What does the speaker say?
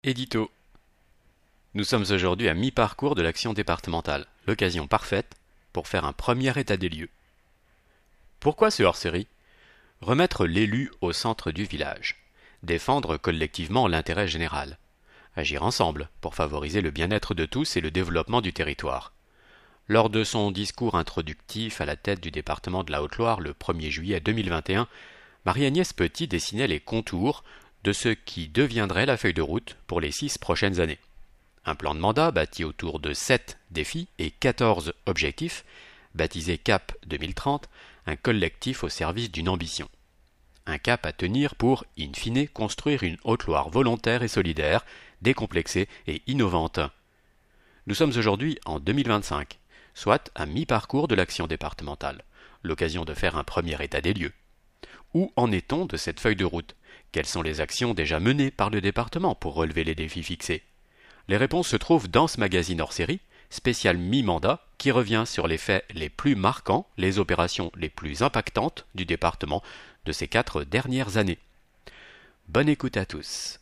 Édito. Nous sommes aujourd'hui à mi-parcours de l'action départementale, l'occasion parfaite pour faire un premier état des lieux. Pourquoi ce hors-série? Remettre l'élu au centre du village, défendre collectivement l'intérêt général, agir ensemble pour favoriser le bien-être de tous et le développement du territoire. Lors de son discours introductif à la tête du département de la Haute-Loire le 1er juillet 2021, Marie-Agnès Petit dessinait les contours de ce qui deviendrait la feuille de route pour les 6 prochaines années. Un plan de mandat bâti autour de 7 défis et 14 objectifs, baptisé CAP 2030, un collectif au service d'une ambition. Un cap à tenir pour, in fine, construire une Haute-Loire volontaire et solidaire, décomplexée et innovante. Nous sommes aujourd'hui en 2025, soit à mi-parcours de l'action départementale, l'occasion de faire un premier état des lieux. Où en est-on de cette feuille de route? Quelles sont les actions déjà menées par le département pour relever les défis fixés? Les réponses se trouvent dans ce magazine hors-série, spécial mi-mandat, qui revient sur les faits les plus marquants, les opérations les plus impactantes du département de ces 4 dernières années. Bonne écoute à tous.